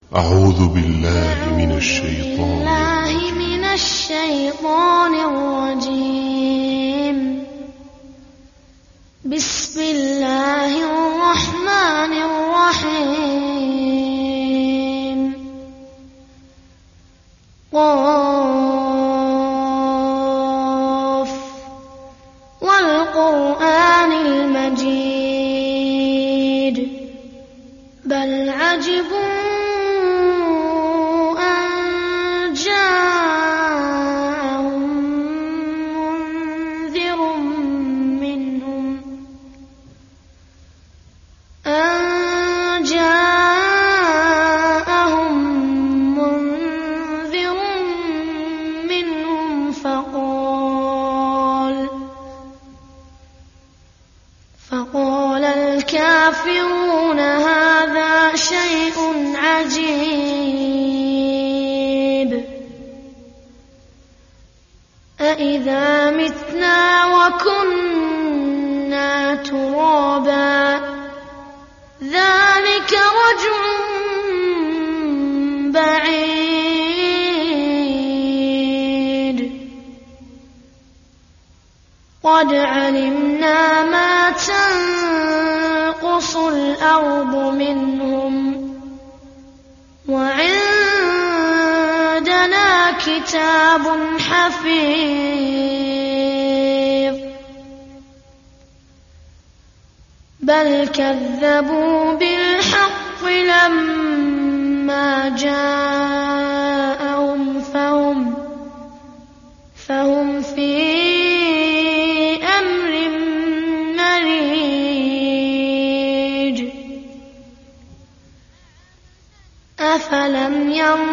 أعوذ بالله من الشيطان الرجيم. بسم الله الرحمن الرحيم. قاف والقرآن المجيد بل عجبوا فقال الكافرون هذا شيء عجيب أإذا متنا وكنا ترابا ذلك رجع بعيد قد علمنا ما تنقص الأرض منهم وعندنا كتاب حفيظ بل كذبوا بالحق لما جاءهم فهم في أفلم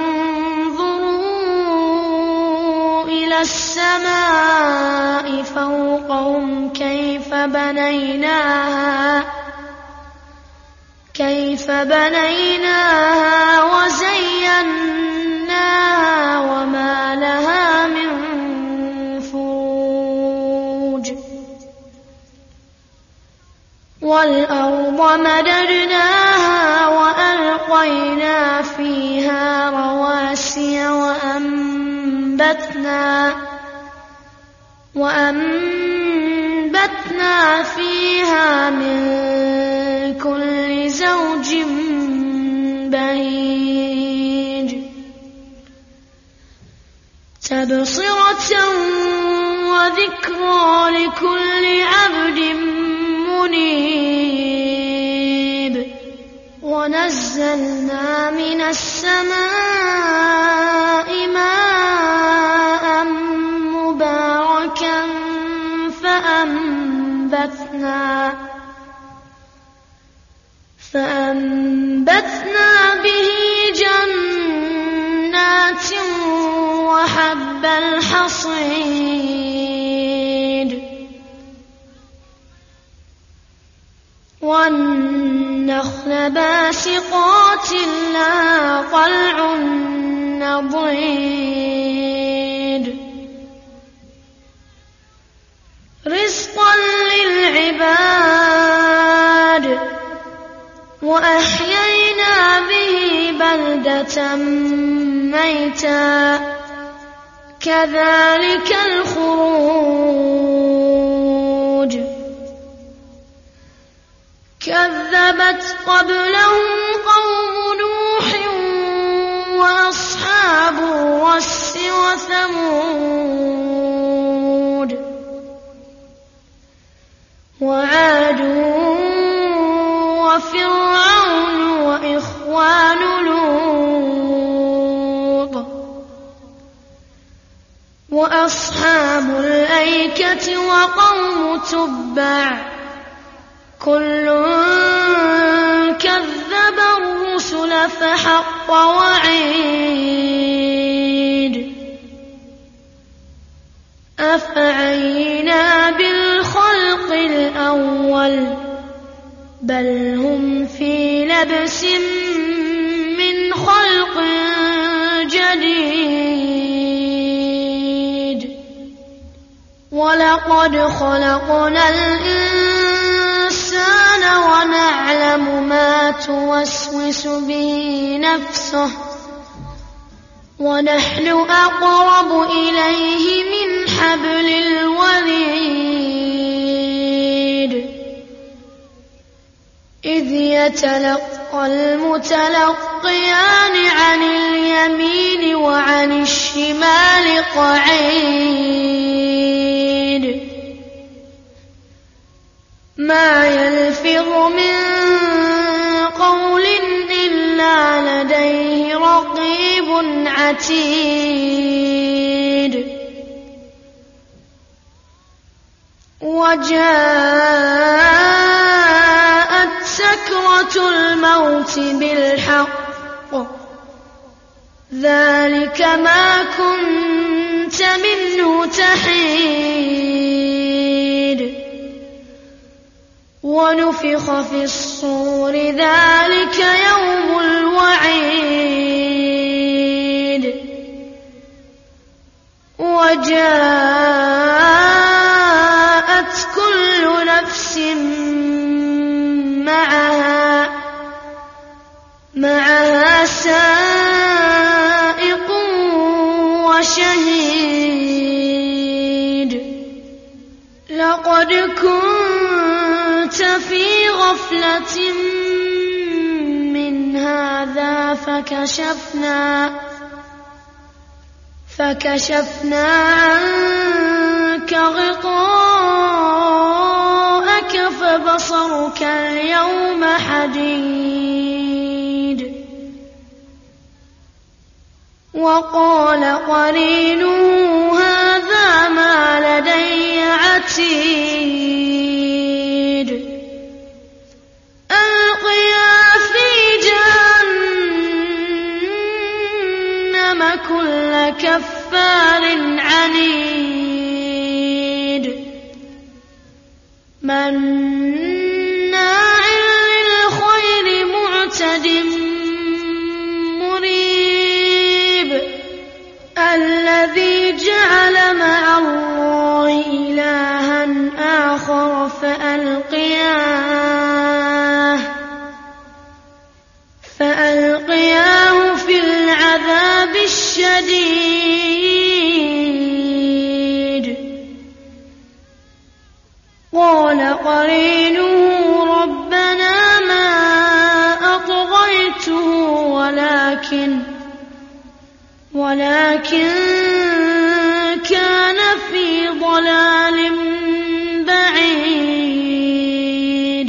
ينظروا إلى السماء فوقهم كيف بنيناها وزيناها وما لها من فروج والأرض مددناها وألقينا فيها رواسي وأنبتنا فيها من كل زوج بهيج تبصرة وذكرى لكل عبد منيب ونزلنا من السماء ماء مباركا فأنبتنا به جنات وحب الحصيد والنخل باسقات لها طلع نضيد رزقا للعباد وأحيينا به بلدة ميتا كذلك الخروج كذبت قبلهم قوم نوح وأصحاب الرس وثمود وعاد وفرعون وإخوان لوط وأصحاب الأيكة وقوم تبع كل كذب الرسل فحق وعيد أفعينا بالخلق الأول بل هم في لبس من خلق جديد ولقد خلقنا الإنسان ونعلم يعلم ما توسوس به نفسه ونحن أقرب إليه من حبل الوريد إذ يتلقى المتلقيان عن اليمين وعن الشمال قعيد ما يلفظ من قول إلا لديه رقيب عتيد وجاءت سكرة الموت بالحق ذلك ما كنت منه تحيد ونفخ في الصور ذلك يوم الوعيد وجاءت كل نفس معها سائق وشهيد لقد كنت في غفلة من هذا فكشفنا عنك غطاءك فبصرك اليوم حديد وقال قرينه هذا ما لدي عتيد ألقيا في جهنم كل كفار عنيد مناع للخير معتد مريب الذي جعل مع الله إلها آخر فألقياه في العذاب الشديد قال قرينه ربنا ما أطغيته ولكن كان في ضلال بعيد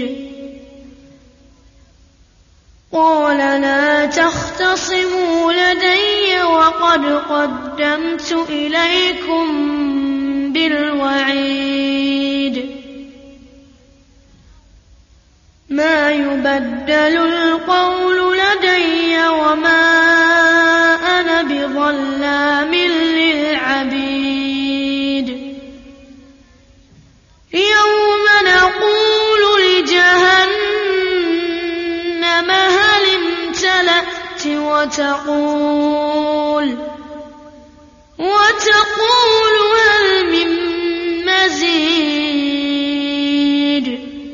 قال لا تختصموا لدي وقد قدمت إليكم بالوعيد ما يبدل القول لدي وما أنا بظلام للعبيد يوم نقول لجهنم هل امتلأت وتقول هل من مزيد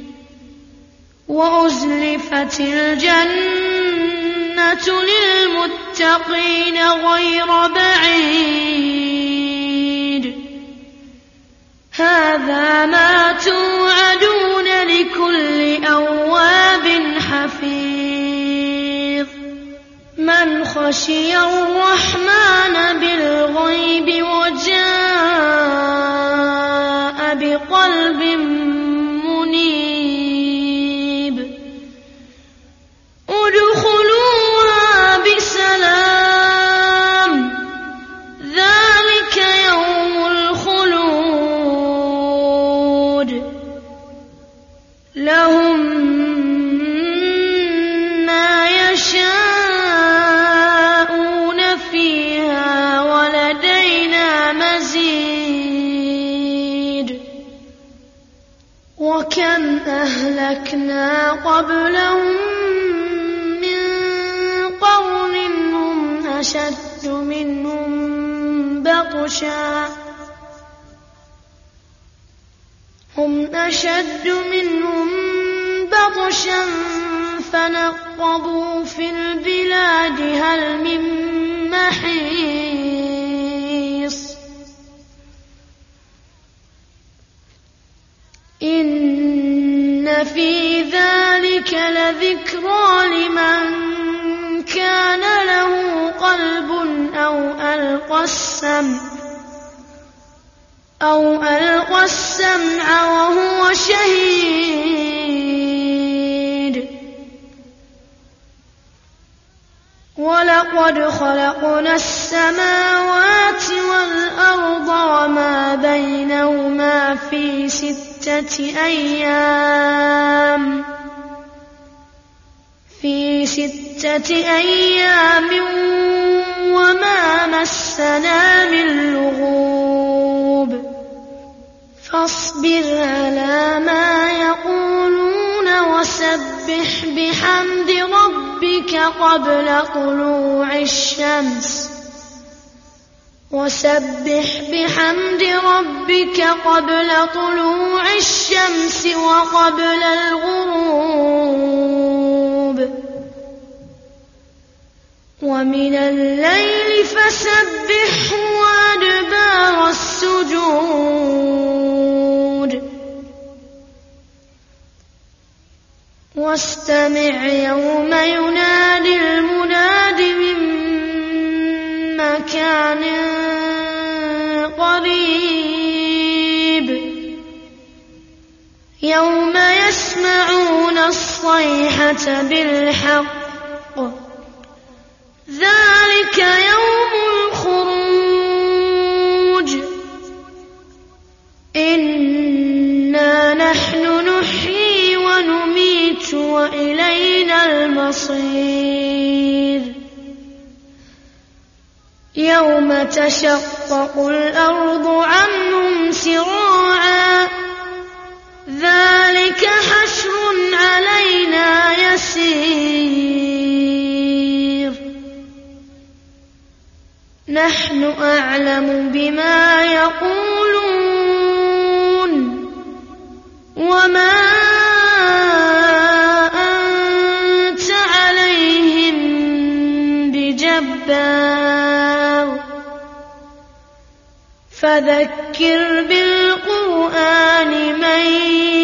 وأزلفت الجنة للمتقين غير بعيد هذا ما توعدون لكل أواب حفيظ من خشي الرحمن بالغيب وجاء بقلب منيب ادخلوها بسلام ذلك يوم الخلود لهم ما يشاءون فيها ولدينا مزيد وكم أهلكنا قبلهم من قرن هم أشد منهم بطشا فنقبوا في البلاد هل من محيص إن في ذلك لذكرى لمن كان له قلب أو ألقى السمع وهو شهيد ولقد خلقنا السماوات والأرض وما بينهما في 6 أيام وما مسنا من لغوب فاصبر على ما يقولون وسبح بحمد ربك قبل طلوع الشمس وقبل الغروب ومن الليل فسبحه وأدبار السجود واستمع يوم ينادي المناد من مكان قريب يوم يسمعون الصيحة بالحق ذلك يوم الخروج إنا نحن نحيي ونميت وإلينا المصير يوم تشقق الأرض عنهم سراعا ذلك حشر علينا يسير نحن أعلم بما يقولون وما أنت عليهم بجبار فذكر بالقرآن من